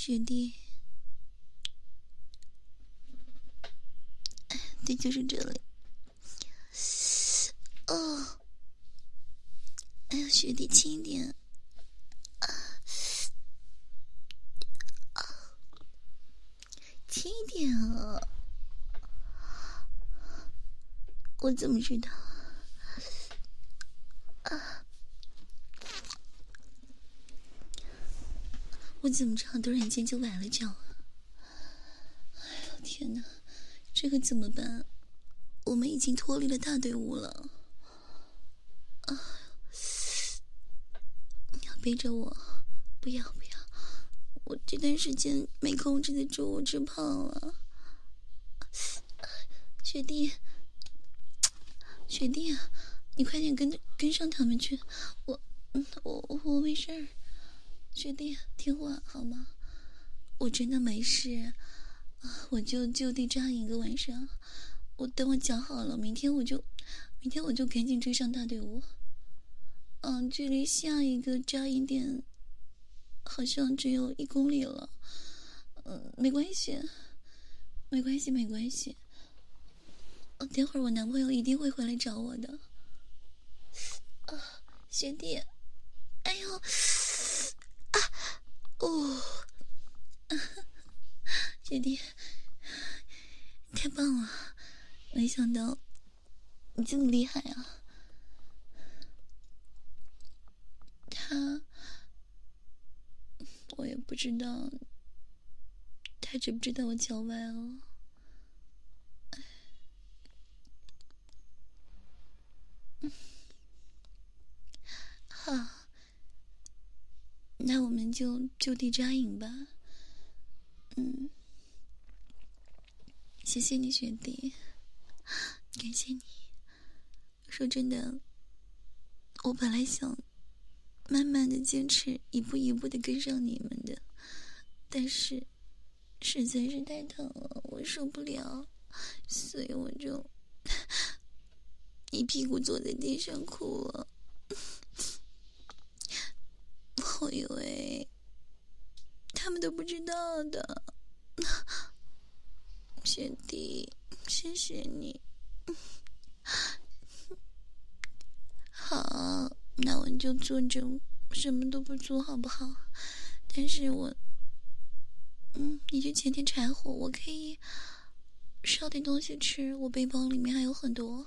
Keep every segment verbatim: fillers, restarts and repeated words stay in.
学弟，对，就是这里。哦，哎呀，学弟轻一点。啊啊，轻一点啊！我怎么知道？啊！我怎么知道突然间就崴了脚啊？哎呦天哪，这可怎么办？我们已经脱离了大队伍了。啊！你要背着我？不要不要！我这段时间没控制得住，我吃胖了。学弟，学弟啊，你快点跟跟上他们去。我，嗯，我我没事儿。学弟，听话好吗？我真的没事。啊，我就就地扎营一个晚上。我等我脚好了，明天我就，明天我就赶紧追上大队伍。嗯，距离下一个扎营点好像只有一公里了。嗯，没关系，没关系，没关系。哦，等会儿我男朋友一定会回来找我的。啊，学弟，哎呦，啊，哦，啊，学弟，太棒了！没想到你这么厉害啊！他，我也不知道，他知不知道我脚崴了？好，那我们就就地扎营吧。嗯，谢谢你学弟，感谢你。说真的，我本来想慢慢的坚持，一步一步的跟上你们的，但是实在是太疼了，我受不了，所以我就一屁股坐在地上哭了。我以为他们都不知道的。学弟，谢谢你。好，那我就坐着什么都不做好不好？但是我嗯，你去捡点柴火，我可以烧点东西吃，我背包里面还有很多。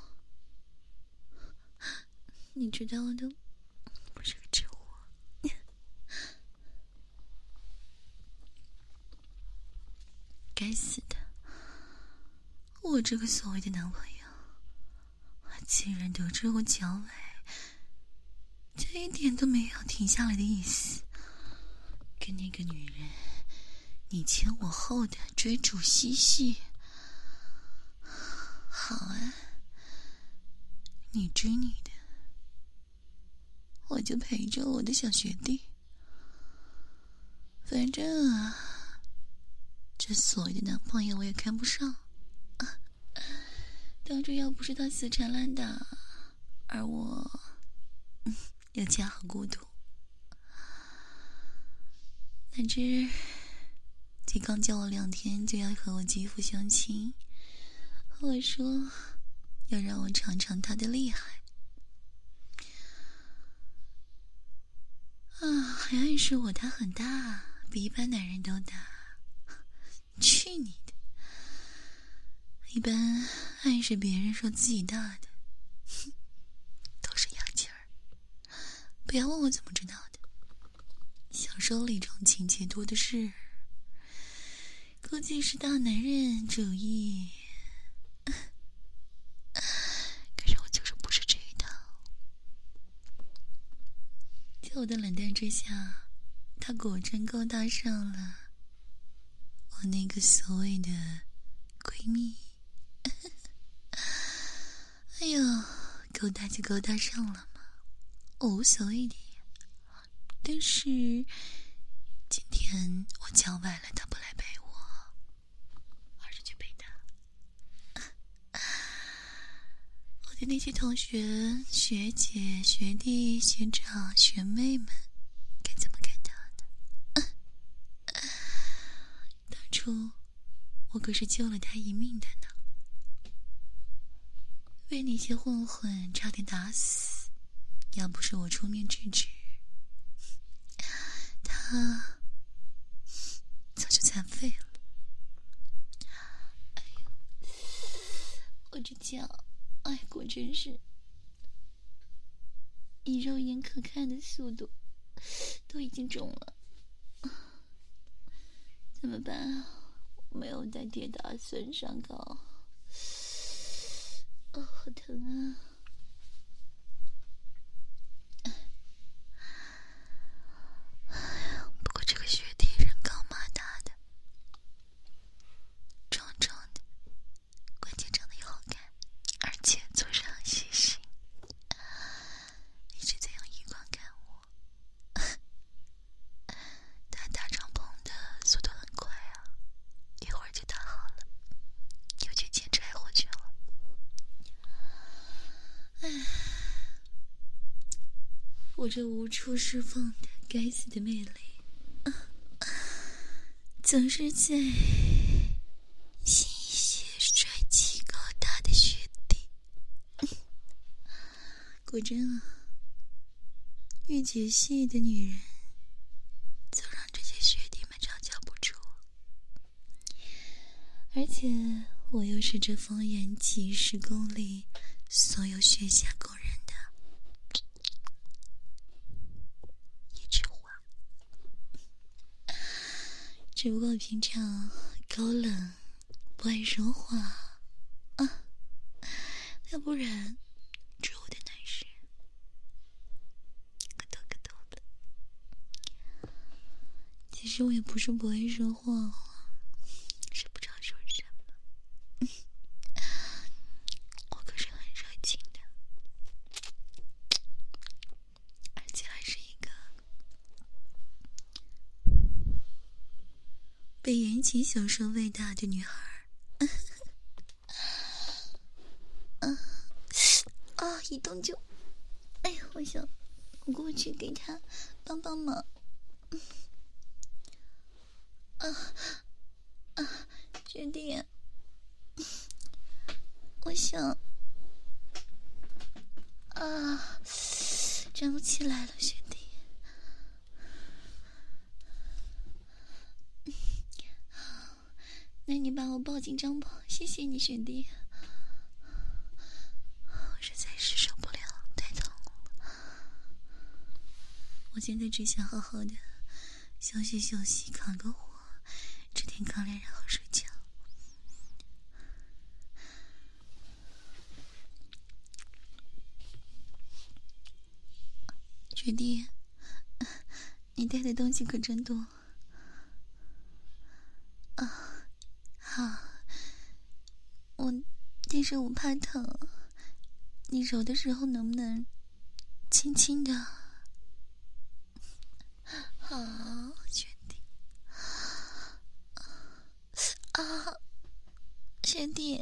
你知道的，不是个吃货。该死的，我这个所谓的男朋友竟然得知我脚崴，这一点都没有停下来的意思。跟那个女人你前我后的追逐嬉戏。好啊，你追你的，我就陪着我的小学弟。反正啊，这所谓的男朋友我也看不上。啊，当初要不是他死缠烂打，而我嗯又恰好孤独，哪知才刚交我两天就要和我肌肤相亲，和我说要让我尝尝他的厉害啊，还暗示我他很大，比一般男人都大。去你的！一般暗示别人说自己大的都是洋气儿，不要问我怎么知道的，小说里这种情节多的是，估计是大男人主义。可是我就是不是这一套。在我的冷淡之下，他果真勾搭上了我那个所谓的闺蜜。哎呦，勾搭就勾搭上了嘛，我无所谓的。但是今天我脚崴了，他不来陪我，而是去陪他。我的那些同学、学姐、学弟、学长、学妹们该怎么看他呢？ 初我可是救了他一命的呢，被那些混混差点打死，要不是我出面制止，他早就残废了。哎呦，我这脚，哎，果真是以肉眼可看的速度都已经肿了，怎么办啊？没有带跌打损伤膏，哦，好疼啊！不过这个学弟人高马大的，壮壮的，关键长得又好看，而且做事很细心，一直在用余光看我。他搭帐篷的速度很快啊，一会儿就搭好了，又去捡柴火去了。唉，我这无处释放的该死的魅力，啊，总是在吸一些帅气高大的学弟。果真啊，越解析的女人总让这些学弟们招架不住，而且我又是这方圆几十公里所有学下工人的一枝花。只不过平常高冷不爱说话啊，要不然住的男生咯噔咯噔的。其实我也不是不会说话，是不知道说什么。我可是很热情的，而且还是一个被言情小说喂大的女孩。啊啊！一动就，哎呀，我想我过去给他帮帮忙。啊啊，学弟，我想啊，站不起来了，学弟。那你把我抱进帐篷，谢谢你，学弟。我实在是受不了，太疼了。我现在只想好好的休息休息，扛个火，吃点炕粮，然后睡觉。学弟，你带的东西可真多啊！好，我但是我怕疼，你揉的时候能不能轻轻的？好，学弟。啊，学弟，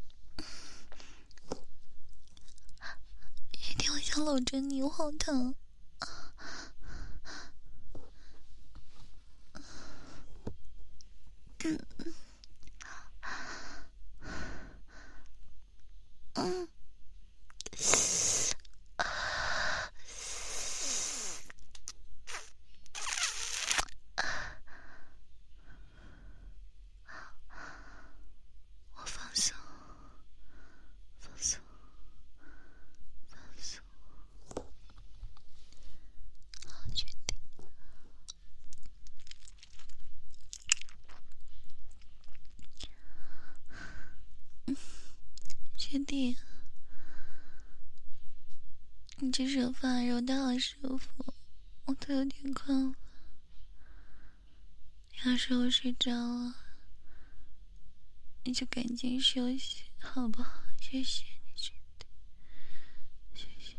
学弟，我想搂着你，我好疼。嗯，我放松，放松，放松。好，决定。学弟，你这手法揉得好舒服，我都有点困了。要是我睡着了，你就赶紧休息，好不好？谢谢你，学弟，谢谢。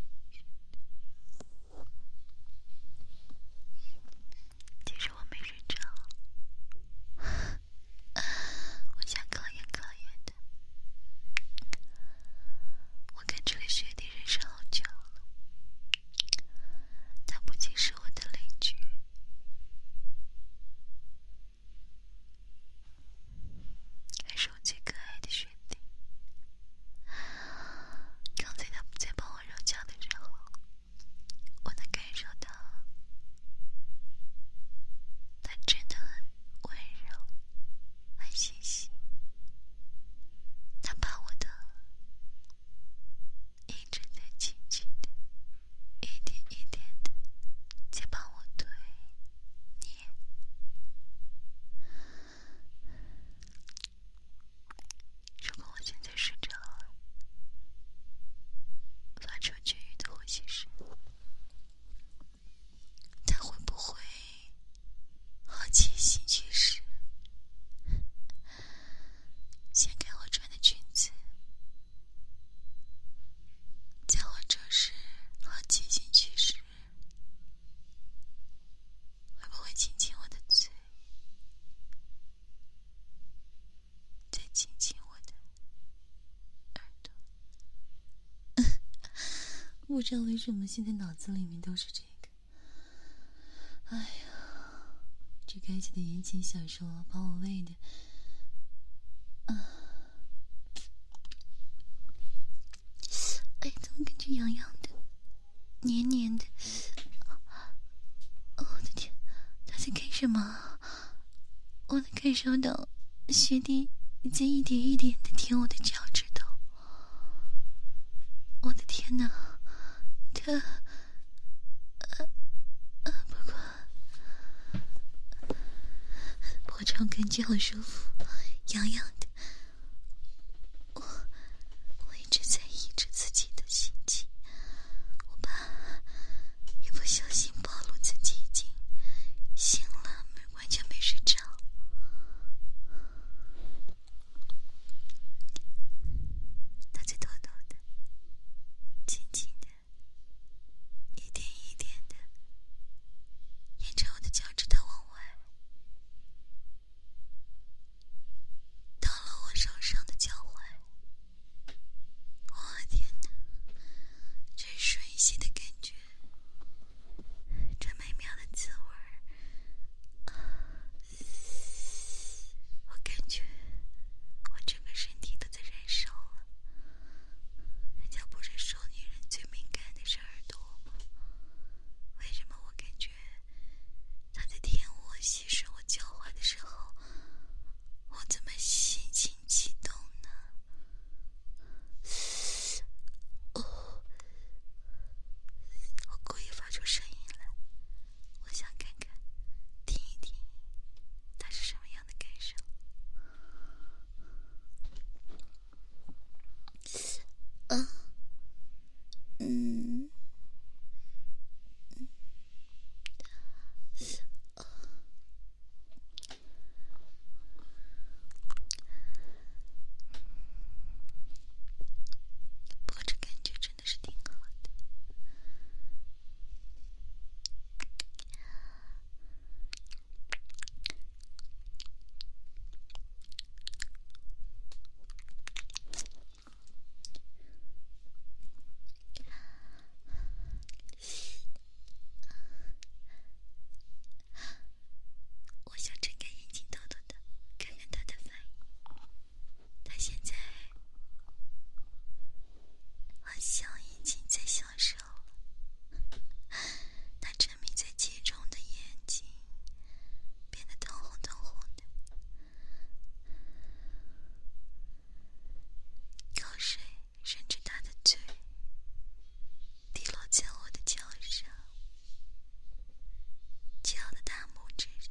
其实我没睡着，我想可怜可怜的。我跟这个学弟认识好久了，他不仅是我的邻居， 不知道为什么现在脑子里面都是这个。哎呀，这该死的言情小说把我喂的啊！哎，怎么感觉痒痒的、黏黏的？哦，我的天，他在干什么？我能感受到学弟在一点一点的舔我的脚趾头。我的天哪，他呃呃，不过不过这种感觉好舒服，痒痒的。我我一直在抑制自己的心情，我怕一不小心暴露自己已经醒了，完全没睡着。他在偷偷的、轻轻的、一点一点的沿着我的脚趾头往外，到了我手上的脚踝。我的天哪，这吮吸的感觉，这美妙的滋味，我感觉我整个身体都在燃烧了。人家不是说女人最敏感的是耳朵吗？为什么我感觉他在舔我、吸吮我脚踝的时候，我怎么心情激动呢？哦，我故意发出声音来，我想看看，听一听，他是什么样的感受。啊，嗯。不过这感觉真的是挺好的。我想睁开眼睛偷偷的看看他的反应。他现在好像已经在享受了，他沉迷在其中的眼睛变得通红通红的，口水顺着他的嘴滴落在我的脚上，脚的大拇指上，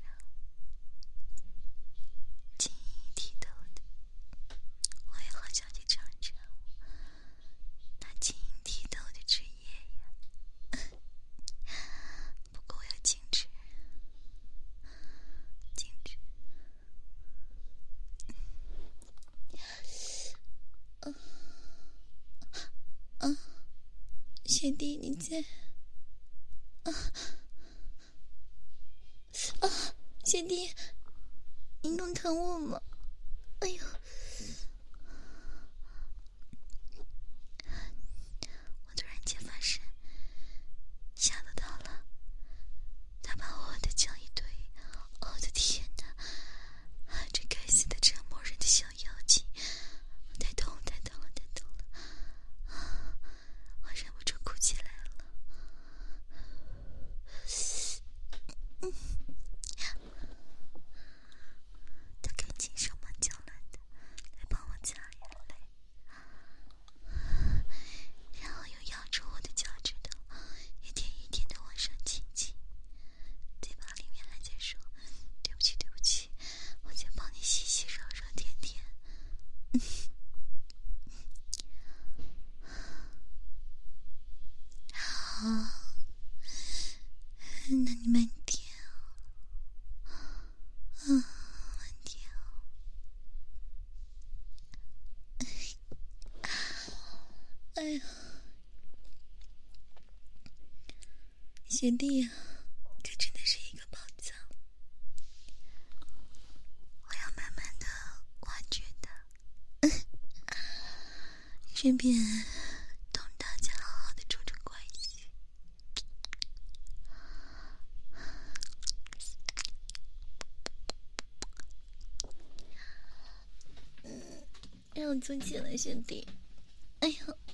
晶莹剔透的。我也好想去尝尝那晶莹剔透的汁液呀。不过我要静止，静止。啊啊！学弟，你在？啊啊！学弟，你能疼我吗？哎呦！我突然间发现吓到他了，他把我的脚一推，我的天哪！这该死的折磨人的小妖精，太痛了，太痛了，太痛了！我忍不住哭起来了。嗯，他赶紧手忙脚乱的来帮我擦眼泪，然后又咬住我的脚趾头，一点一点的往上亲亲，嘴巴里面还在说：“对不起，对不起，我在帮你洗洗揉揉舔舔。”好，那你慢点哦，嗯，慢点哦。哎呀，学弟啊，可真的是一个宝藏，我要慢慢的挖掘它，顺便同大家好好的处处关让我坐起来，学弟。哎呀，